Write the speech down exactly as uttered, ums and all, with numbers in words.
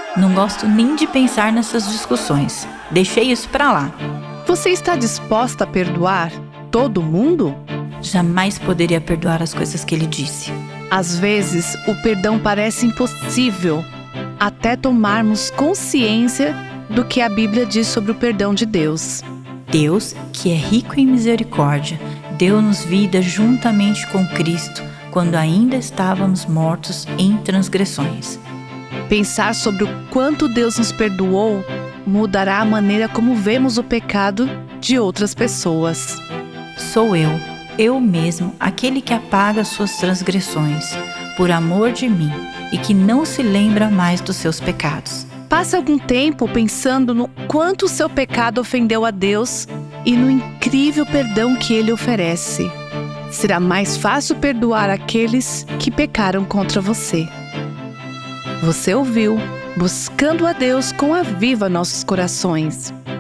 Não gosto nem de pensar nessas discussões. Deixei isso pra lá. Você está disposta a perdoar todo mundo? Jamais poderia perdoar as coisas que ele disse. Às vezes, o perdão parece impossível, até tomarmos consciência do que a Bíblia diz sobre o perdão de Deus. Deus, que é rico em misericórdia, deu-nos vida juntamente com Cristo, quando ainda estávamos mortos em transgressões. Pensar sobre o quanto Deus nos perdoou mudará a maneira como vemos o pecado de outras pessoas. Sou eu, eu mesmo, aquele que apaga suas transgressões, por amor de mim, e que não se lembra mais dos seus pecados. Passe algum tempo pensando no quanto o seu pecado ofendeu a Deus e no incrível perdão que Ele oferece. Será mais fácil perdoar aqueles que pecaram contra você. Você ouviu Buscando a Deus com Aviva Nossos Corações.